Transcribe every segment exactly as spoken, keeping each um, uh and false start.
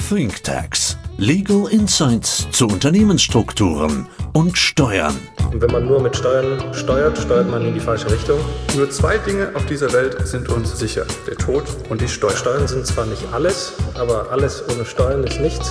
ThinkTax. Legal Insights zu Unternehmensstrukturen und Steuern. Und wenn man nur mit Steuern steuert, steuert man in die falsche Richtung. Nur zwei Dinge auf dieser Welt sind uns sicher: der Tod und die Steuern. Steuern sind zwar nicht alles, aber alles ohne Steuern ist nichts.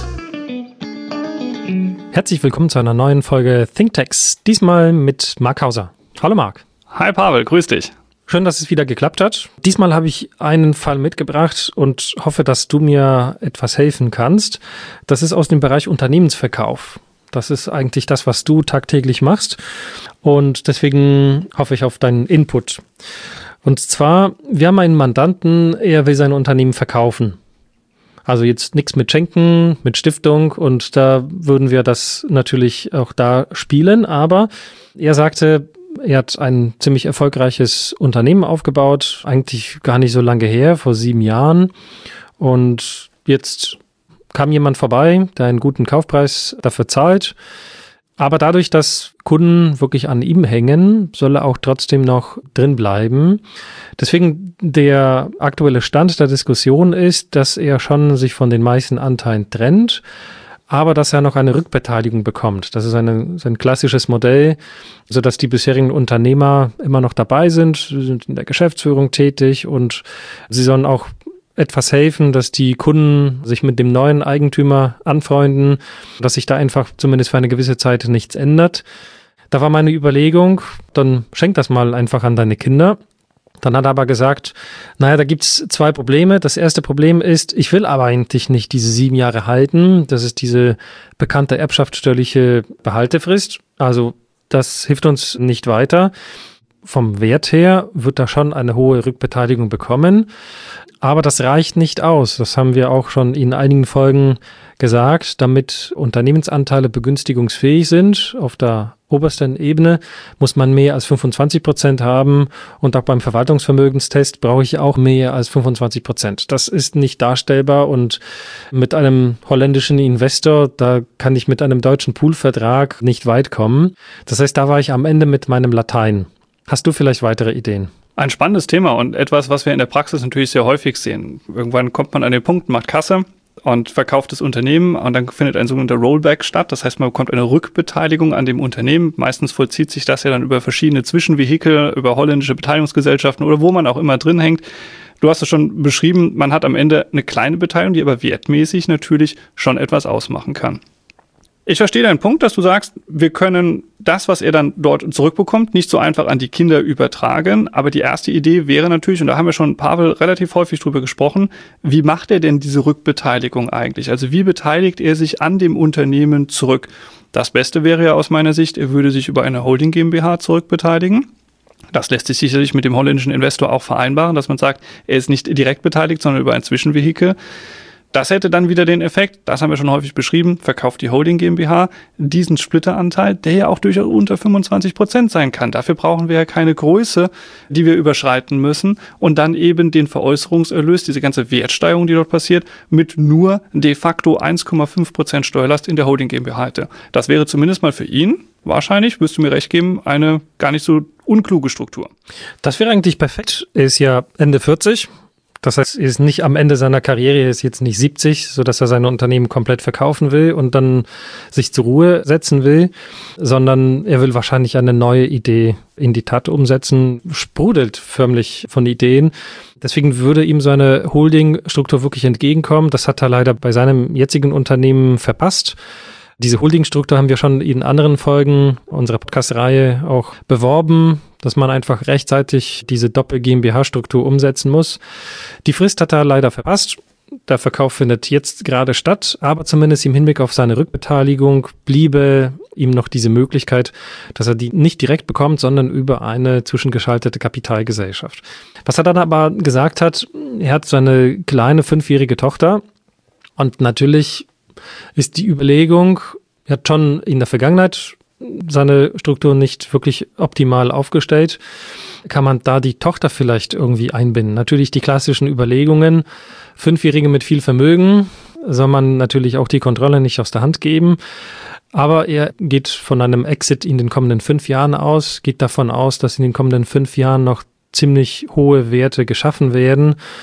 Herzlich willkommen zu einer neuen Folge ThinkTax, diesmal mit Marc Hauser. Hallo Marc. Hi Pavel, grüß dich. Schön, dass es wieder geklappt hat. Diesmal habe ich einen Fall mitgebracht und hoffe, dass du mir etwas helfen kannst. Das ist aus dem Bereich Unternehmensverkauf. Das ist eigentlich das, was du tagtäglich machst. Und deswegen hoffe ich auf deinen Input. Und zwar, wir haben einen Mandanten, er will sein Unternehmen verkaufen. Also jetzt nichts mit Schenken, mit Stiftung, und da würden wir das natürlich auch da spielen. Aber er sagte, er hat ein ziemlich erfolgreiches Unternehmen aufgebaut, eigentlich gar nicht so lange her, vor sieben Jahren. Und jetzt kam jemand vorbei, der einen guten Kaufpreis dafür zahlt. Aber dadurch, dass Kunden wirklich an ihm hängen, soll er auch trotzdem noch drin bleiben. Deswegen der aktuelle Stand der Diskussion ist, dass er schon sich von den meisten Anteilen trennt, aber dass er noch eine Rückbeteiligung bekommt. Das ist eine, ein klassisches Modell, sodass die bisherigen Unternehmer immer noch dabei sind, sind in der Geschäftsführung tätig, und sie sollen auch etwas helfen, dass die Kunden sich mit dem neuen Eigentümer anfreunden, dass sich da einfach zumindest für eine gewisse Zeit nichts ändert. Da war meine Überlegung, dann schenk das mal einfach an deine Kinder. Dann hat er aber gesagt, naja, da gibt's zwei Probleme. Das erste Problem ist, ich will aber eigentlich nicht diese sieben Jahre halten. Das ist diese bekannte erbschaftssteuerliche Behaltefrist. Also das hilft uns nicht weiter. Vom Wert her wird er schon eine hohe Rückbeteiligung bekommen. Aber das reicht nicht aus. Das haben wir auch schon in einigen Folgen gesagt. Damit Unternehmensanteile begünstigungsfähig sind, auf der obersten Ebene muss man mehr als fünfundzwanzig Prozent haben. Und auch beim Verwaltungsvermögenstest brauche ich auch mehr als fünfundzwanzig Prozent. Das ist nicht darstellbar. Und mit einem holländischen Investor, da kann ich mit einem deutschen Poolvertrag nicht weit kommen. Das heißt, da war ich am Ende mit meinem Latein. Hast du vielleicht weitere Ideen? Ein spannendes Thema und etwas, was wir in der Praxis natürlich sehr häufig sehen. Irgendwann kommt man an den Punkt, macht Kasse und verkauft das Unternehmen, und dann findet ein sogenannter Rollback statt. Das heißt, man bekommt eine Rückbeteiligung an dem Unternehmen. Meistens vollzieht sich das ja dann über verschiedene Zwischenvehikel, über holländische Beteiligungsgesellschaften oder wo man auch immer drin hängt. Du hast es schon beschrieben, man hat am Ende eine kleine Beteiligung, die aber wertmäßig natürlich schon etwas ausmachen kann. Ich verstehe deinen Punkt, dass du sagst, wir können das, was er dann dort zurückbekommt, nicht so einfach an die Kinder übertragen. Aber die erste Idee wäre natürlich, und da haben wir schon, Pavel, relativ häufig drüber gesprochen, wie macht er denn diese Rückbeteiligung eigentlich? Also wie beteiligt er sich an dem Unternehmen zurück? Das Beste wäre ja aus meiner Sicht, er würde sich über eine Holding GmbH zurückbeteiligen. Das lässt sich sicherlich mit dem holländischen Investor auch vereinbaren, dass man sagt, er ist nicht direkt beteiligt, sondern über ein Zwischenvehikel. Das hätte dann wieder den Effekt, das haben wir schon häufig beschrieben, verkauft die Holding GmbH diesen Splitteranteil, der ja auch durchaus unter fünfundzwanzig Prozent sein kann. Dafür brauchen wir ja keine Größe, die wir überschreiten müssen, und dann eben den Veräußerungserlös, diese ganze Wertsteigerung, die dort passiert, mit nur de facto eins Komma fünf Prozent Steuerlast in der Holding GmbH hätte. Das wäre zumindest mal für ihn, wahrscheinlich, wirst du mir recht geben, eine gar nicht so unkluge Struktur. Das wäre eigentlich perfekt. Er ist ja Ende vierzig. Das heißt, er ist nicht am Ende seiner Karriere, er ist jetzt nicht siebzig, sodass er sein Unternehmen komplett verkaufen will und dann sich zur Ruhe setzen will, sondern er will wahrscheinlich eine neue Idee in die Tat umsetzen, sprudelt förmlich von Ideen. Deswegen würde ihm so eine Holding-Struktur wirklich entgegenkommen. Das hat er leider bei seinem jetzigen Unternehmen verpasst. Diese Holding-Struktur haben wir schon in anderen Folgen unserer Podcast-Reihe auch beworben, dass man einfach rechtzeitig diese Doppel-GmbH-Struktur umsetzen muss. Die Frist hat er leider verpasst. Der Verkauf findet jetzt gerade statt, aber zumindest im Hinblick auf seine Rückbeteiligung bliebe ihm noch diese Möglichkeit, dass er die nicht direkt bekommt, sondern über eine zwischengeschaltete Kapitalgesellschaft. Was er dann aber gesagt hat, er hat so eine kleine fünfjährige Tochter, und natürlich ist die Überlegung, er hat schon in der Vergangenheit seine Struktur nicht wirklich optimal aufgestellt. Kann man da die Tochter vielleicht irgendwie einbinden? Natürlich die klassischen Überlegungen. Fünfjährige mit viel Vermögen soll man natürlich auch die Kontrolle nicht aus der Hand geben. Aber er geht von einem Exit in den kommenden fünf Jahren aus, geht davon aus, dass in den kommenden fünf Jahren noch ziemlich hohe Werte geschaffen werden.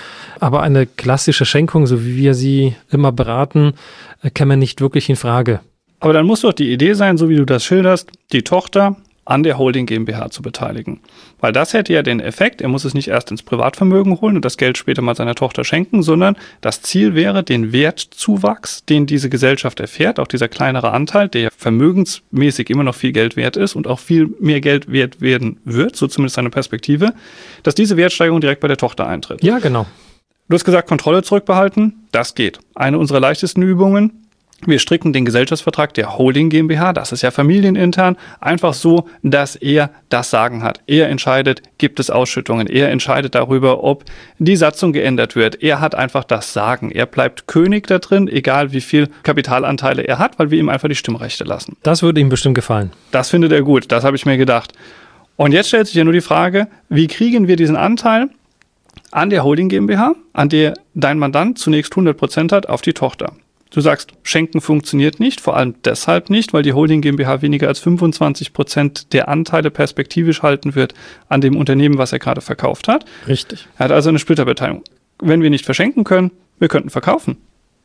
aber eine klassische Schenkung, so wie wir sie immer beraten, käme nicht wirklich in Frage. Aber dann muss doch die Idee sein, so wie du das schilderst, die Tochter an der Holding GmbH zu beteiligen. Weil das hätte ja den Effekt, er muss es nicht erst ins Privatvermögen holen und das Geld später mal seiner Tochter schenken, sondern das Ziel wäre, den Wertzuwachs, den diese Gesellschaft erfährt, auch dieser kleinere Anteil, der vermögensmäßig immer noch viel Geld wert ist und auch viel mehr Geld wert werden wird, so zumindest seine Perspektive, dass diese Wertsteigerung direkt bei der Tochter eintritt. Ja, genau. Du hast gesagt, Kontrolle zurückbehalten, das geht. Eine unserer leichtesten Übungen. Wir stricken den Gesellschaftsvertrag der Holding GmbH, das ist ja familienintern, einfach so, dass er das Sagen hat. Er entscheidet, gibt es Ausschüttungen, er entscheidet darüber, ob die Satzung geändert wird. Er hat einfach das Sagen. Er bleibt König da drin, egal wie viel Kapitalanteile er hat, weil wir ihm einfach die Stimmrechte lassen. Das würde ihm bestimmt gefallen. Das findet er gut, das habe ich mir gedacht. Und jetzt stellt sich ja nur die Frage, wie kriegen wir diesen Anteil an der Holding GmbH, an der dein Mandant zunächst hundert Prozent hat, auf die Tochter? Du sagst, Schenken funktioniert nicht, vor allem deshalb nicht, weil die Holding GmbH weniger als fünfundzwanzig Prozent der Anteile perspektivisch halten wird an dem Unternehmen, was er gerade verkauft hat. Richtig. Er hat also eine Splitterbeteiligung. Wenn wir nicht verschenken können, wir könnten verkaufen.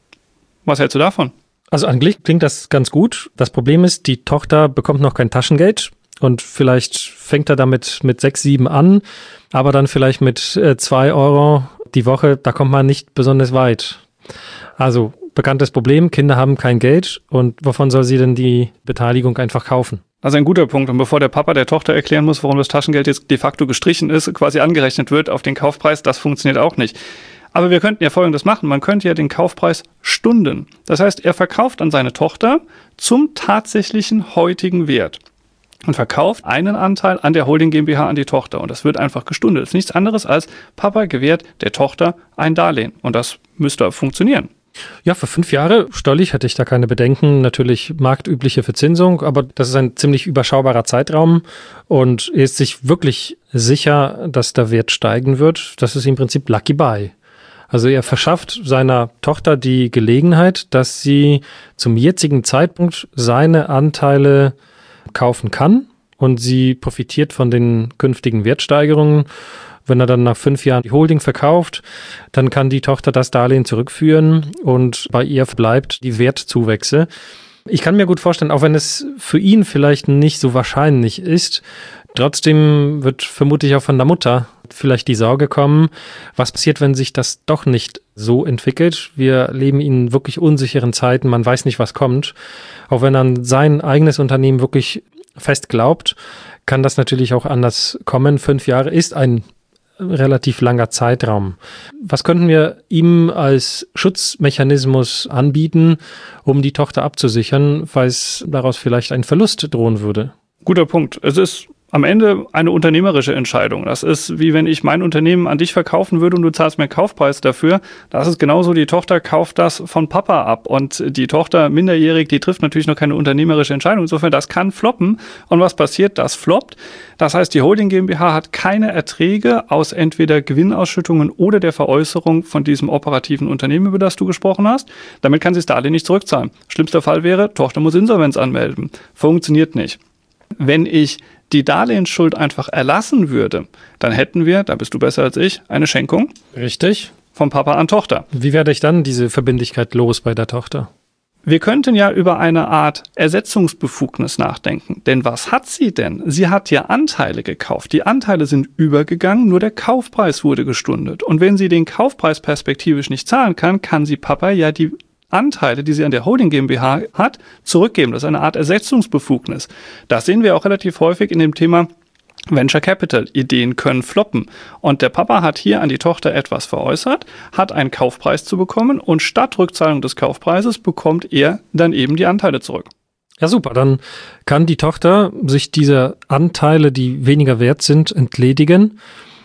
Was hältst du davon? Also eigentlich klingt das ganz gut. Das Problem ist, die Tochter bekommt noch kein Taschengeld und vielleicht fängt er damit mit sechs, sieben an, aber dann vielleicht mit äh, zwei Euro die Woche, da kommt man nicht besonders weit. Also bekanntes Problem, Kinder haben kein Geld und wovon soll sie denn die Beteiligung einfach kaufen? Also ein guter Punkt. Und bevor der Papa der Tochter erklären muss, warum das Taschengeld jetzt de facto gestrichen ist, quasi angerechnet wird auf den Kaufpreis, das funktioniert auch nicht. Aber wir könnten ja Folgendes machen. Man könnte ja den Kaufpreis stunden. Das heißt, er verkauft an seine Tochter zum tatsächlichen heutigen Wert und verkauft einen Anteil an der Holding GmbH an die Tochter. Und das wird einfach gestundet. Das ist nichts anderes als Papa gewährt der Tochter ein Darlehen. Und das müsste funktionieren. Ja, für fünf Jahre steuerlich hätte ich da keine Bedenken. Natürlich marktübliche Verzinsung, aber das ist ein ziemlich überschaubarer Zeitraum und er ist sich wirklich sicher, dass der Wert steigen wird. Das ist im Prinzip Lucky Buy. Also er verschafft seiner Tochter die Gelegenheit, dass sie zum jetzigen Zeitpunkt seine Anteile kaufen kann und sie profitiert von den künftigen Wertsteigerungen. Wenn er dann nach fünf Jahren die Holding verkauft, dann kann die Tochter das Darlehen zurückführen und bei ihr bleibt die Wertzuwächse. Ich kann mir gut vorstellen, auch wenn es für ihn vielleicht nicht so wahrscheinlich ist, trotzdem wird vermutlich auch von der Mutter vielleicht die Sorge kommen, was passiert, wenn sich das doch nicht so entwickelt. Wir leben in wirklich unsicheren Zeiten, man weiß nicht, was kommt. Auch wenn er an sein eigenes Unternehmen wirklich fest glaubt, kann das natürlich auch anders kommen. Fünf Jahre ist ein relativ langer Zeitraum. Was könnten wir ihm als Schutzmechanismus anbieten, um die Tochter abzusichern, falls daraus vielleicht ein Verlust drohen würde? Guter Punkt. Es ist am Ende eine unternehmerische Entscheidung. Das ist wie wenn ich mein Unternehmen an dich verkaufen würde und du zahlst mir einen Kaufpreis dafür. Das ist genauso, die Tochter kauft das von Papa ab und die Tochter minderjährig, die trifft natürlich noch keine unternehmerische Entscheidung. Insofern, das kann floppen. Und was passiert? Das floppt. Das heißt, die Holding GmbH hat keine Erträge aus entweder Gewinnausschüttungen oder der Veräußerung von diesem operativen Unternehmen, über das du gesprochen hast. Damit kann sie das Darlehen nicht zurückzahlen. Schlimmster Fall wäre, Tochter muss Insolvenz anmelden. Funktioniert nicht. Wenn ich die Darlehensschuld einfach erlassen würde, dann hätten wir, da bist du besser als ich, eine Schenkung. Richtig. Vom Papa an Tochter. Wie werde ich dann diese Verbindlichkeit los bei der Tochter? Wir könnten ja über eine Art Ersetzungsbefugnis nachdenken. Denn was hat sie denn? Sie hat ja Anteile gekauft. Die Anteile sind übergegangen, nur der Kaufpreis wurde gestundet. Und wenn sie den Kaufpreis perspektivisch nicht zahlen kann, kann sie Papa ja die Anteile, die sie an der Holding GmbH hat, zurückgeben. Das ist eine Art Ersetzungsbefugnis. Das sehen wir auch relativ häufig in dem Thema Venture Capital. Ideen können floppen. Und der Papa hat hier an die Tochter etwas veräußert, hat einen Kaufpreis zu bekommen und statt Rückzahlung des Kaufpreises bekommt er dann eben die Anteile zurück. Ja, super. Dann kann die Tochter sich dieser Anteile, die weniger wert sind, entledigen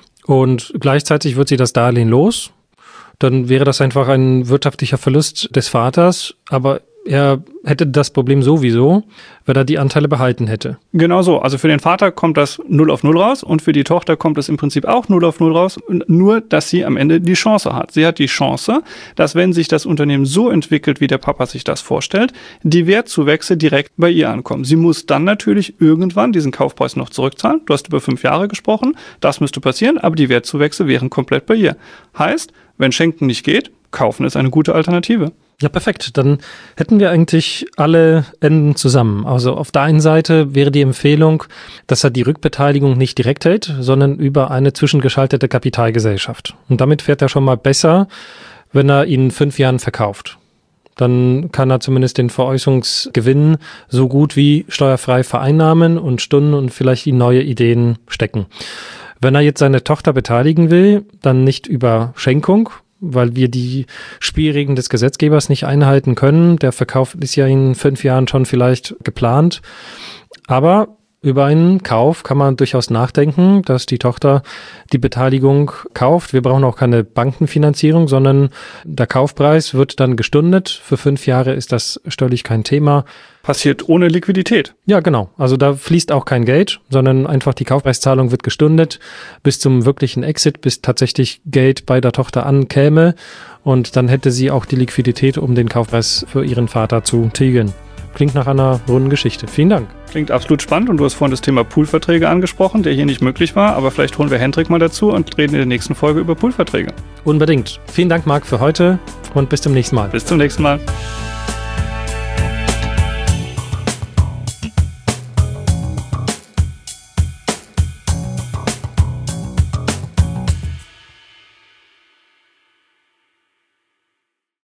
und gleichzeitig wird sie das Darlehen los. Dann wäre das einfach ein wirtschaftlicher Verlust des Vaters, aber er hätte das Problem sowieso, wenn er die Anteile behalten hätte. Genau so. Also für den Vater kommt das null auf null raus und für die Tochter kommt es im Prinzip auch null auf null raus, nur dass sie am Ende die Chance hat. Sie hat die Chance, dass wenn sich das Unternehmen so entwickelt, wie der Papa sich das vorstellt, die Wertzuwächse direkt bei ihr ankommen. Sie muss dann natürlich irgendwann diesen Kaufpreis noch zurückzahlen. Du hast über fünf Jahre gesprochen, das müsste passieren, aber die Wertzuwächse wären komplett bei ihr. Heißt, wenn Schenken nicht geht, kaufen ist eine gute Alternative. Ja, perfekt. Dann hätten wir eigentlich alle Enden zusammen. Also auf der einen Seite wäre die Empfehlung, dass er die Rückbeteiligung nicht direkt hält, sondern über eine zwischengeschaltete Kapitalgesellschaft. Und damit fährt er schon mal besser, wenn er ihn in fünf Jahren verkauft. Dann kann er zumindest den Veräußerungsgewinn so gut wie steuerfrei vereinnahmen und Stunden und vielleicht in neue Ideen stecken. Wenn er jetzt seine Tochter beteiligen will, dann nicht über Schenkung, weil wir die Spielregeln des Gesetzgebers nicht einhalten können. Der Verkauf ist ja in fünf Jahren schon vielleicht geplant. Aber über einen Kauf kann man durchaus nachdenken, dass die Tochter die Beteiligung kauft. Wir brauchen auch keine Bankenfinanzierung, sondern der Kaufpreis wird dann gestundet. Für fünf Jahre ist das steuerlich kein Thema. Passiert ohne Liquidität. Ja, genau. Also da fließt auch kein Geld, sondern einfach die Kaufpreiszahlung wird gestundet bis zum wirklichen Exit, bis tatsächlich Geld bei der Tochter ankäme. Und dann hätte sie auch die Liquidität, um den Kaufpreis für ihren Vater zu tilgen. Klingt nach einer runden Geschichte. Vielen Dank. Klingt absolut spannend und du hast vorhin das Thema Poolverträge angesprochen, der hier nicht möglich war, aber vielleicht holen wir Hendrik mal dazu und reden in der nächsten Folge über Poolverträge. Unbedingt. Vielen Dank, Marc, für heute und bis zum nächsten Mal. Bis zum nächsten Mal.